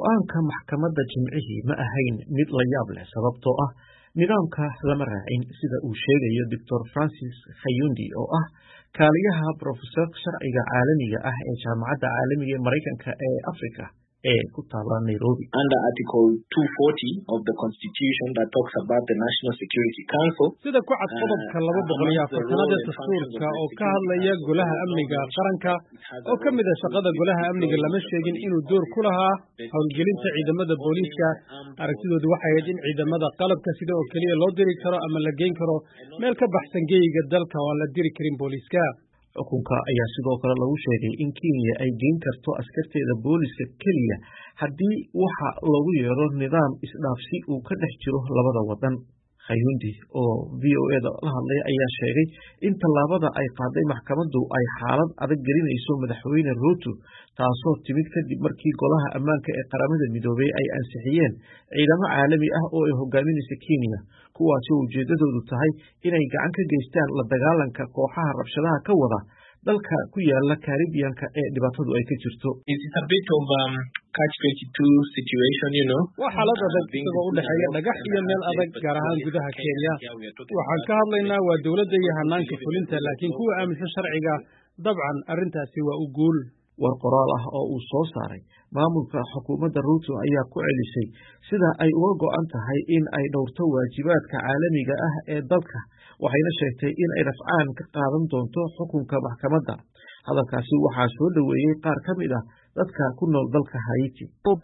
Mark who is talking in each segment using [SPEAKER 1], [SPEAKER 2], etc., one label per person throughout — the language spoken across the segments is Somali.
[SPEAKER 1] go'aanka maxkamadda Jimcihii ma ahayn mid la yaab leh sababtoo ah nidaamka lama raacin sida uu sheegayo Dr. Francis Khayundi oo ah kaaliyaha Professorka Sharciga Caalamiga ah ee Jaamacadda Caalamiga ee Mareykanka ee Afrika ee ku taala Nairobi.
[SPEAKER 2] Under Article 240 of the Constitution that talks about the National Security Council.
[SPEAKER 3] Sida ku cad qodobka 240 ee dastuurka oo ka hadlaya golaha amniga qaranka oo ka mid ah shaqada golaha amniga lama sheegin inuu door ku lahaa howlgelinta ciidamada booliiska. Aragtidoodu waxay ahayd in ciidamada qalabka sida oo kaliya loo diri karo ama la geyn karo meel ka baxsan geeyiga dalka oo aan la diri karin booliiska.
[SPEAKER 1] Xukunka ayaa sidoo kale lagu sheegay in Kenya ay geyn karto askarteeda booliiska kaliya haddii waxa lagu yeero nidaam isdhaafsi uu ka dhex jiro labada wadan. Khayundi oo VOA-da la hadlay ayaa sheegay in tallaabada ay qaaday maxkamaddu ay xaalad adag gelinayso madaxweyne Ruto taasoo timid kadib markii golaha ammaanka ee qaramada midoobay ay ansixiyeen ciidamo caalami ah oo ay hogaaminaysa Kenya kuwaasi oo ujeedadoodu tahay inay gacan ka geystaan la dagaalanka kooxaha rabshadaha ka wada dalka ku yaala Caribbean-ka ee dhibaatadu ay ka jirto.
[SPEAKER 2] It's a bit of catch-22 situation,
[SPEAKER 3] waa xaalad adag isagoo u dhexeeya dhagax iyo meel adag gaar ahaan gudaha Kenya. Waxaan ka hadlaynaa waa dowladda iyo hanaanka fulinta laakiin kuwa aaminsan sharciga dabcan arrintaasi waa u guul.
[SPEAKER 1] War qoraal ah oo uu soo saaray maamulka xukuumadda Ruto ayaa ku celisay sida ay uga go'an tahay in ay dhowrto waajibaadka caalamiga ah ee dalka waxayna sheegtay in ay rafcaan ka qaadan doonto xukunka maxkamadda. Hadalkaasi waxaa soo dhaweeyay qaar ka mid ah dadka ku nool dalka Haiti.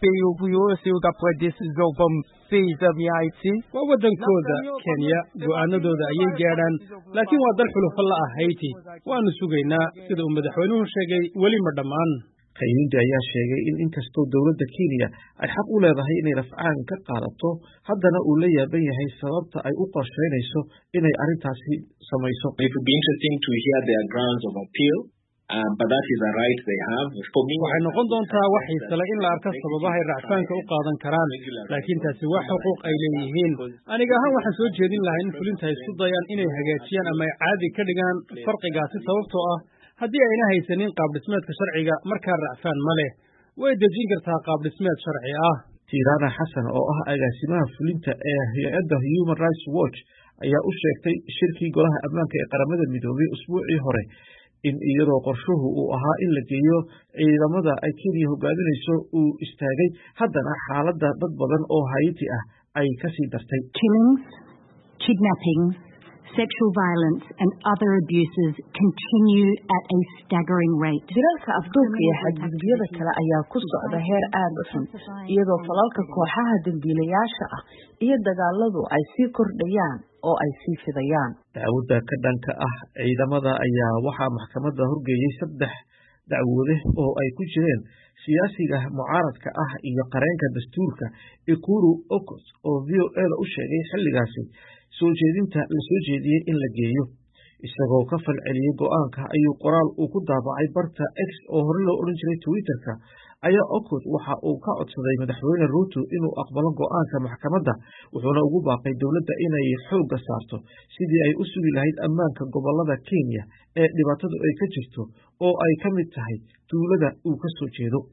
[SPEAKER 3] Waa wadankooda Kenya go'aanadooda ayay gaadhaan laakiin waa dal xulufo la ah Haiti. Waanu sugaynaa sida uu madaxweynuhu sheegay weli ma dhammaan.
[SPEAKER 1] Khayundi ayaa sheegay in inkastoo dowladda Kenya ay xaq u leedahay inay rafcaan ka qaadato haddana uu la yaaban yahay sababta ay u qorsheynayso inay arrintaasi samayso.
[SPEAKER 2] It would be interesting to hear their grounds of appeal. But that is a right they have.
[SPEAKER 3] Waxay noqon doontaa wax xiisale in la arko sababaha ay racfaanka u qaadan karaan laakiin taasi waa xuquuq ay leeyihiin. Aniga ahaan waxaan soo jeedin lahaa in fulinta ay isku dayaan inay hagaajiyaan ama ay caadi ka dhigaan farqigaasi sababtoo ah haddii ayna haysanin qaab dhismeedka sharciga markaa racfaan ma leh way dejin kartaa qaab dhismeed sharci ah.
[SPEAKER 1] Tirana Xasan oo ah agaasimaha fulinta ee hay'adda Human Rights Watch ayaa u sheegtay shirkii golaha ammaanka ee qaramada midoobay usbuucii hore in iyadoo qorshuhu uu ahaa in la geeyo ciidamada ay Kenya hogaaminayso uu istaagay haddana xaaladda dad badan oo Haiti ah ay ka sii dartay.
[SPEAKER 4] Killings, kidnappings, sexual violence and other abuses continue at a staggering rate.
[SPEAKER 5] Dilalka afduubka iyo xadgudubyada kale ayaa ku socda heer aad u xun iyadoo falalka kooxaha dambiilayaasha ah iyo dagaaladu ay sii kordhayaan oo ay sii fidayaan.
[SPEAKER 1] Dacwadda ka dhanka ah ciidamada ayaa waxaa maxkamadda horgeeyay 3 dacwade oo ay ku jireen siyaasiga mucaaradka ah iyo qareenka dastuurka Ekuru Aukot oo VOA-da u sheegay xilligaasi soo jeedinta la soo jeediyay in la geeyo. Isagoo ka falceliyay go'aanka ayuu qoraal uu ku daabacay barta X oo hore loo oran jiray Twitter-ka ayaa Aukot waxa uu ka codsaday madaxweyne Ruto inuu aqbalo go'aanka maxkamadda wuxuuna ugu baaqay dowladda inay xoogga saarto sidii ay u sugi lahayd ammaanka gobolada Kenya ee dhibaatadu ay ka jirto oo ay ka mid tahay tuulada uu ka soo jeedo.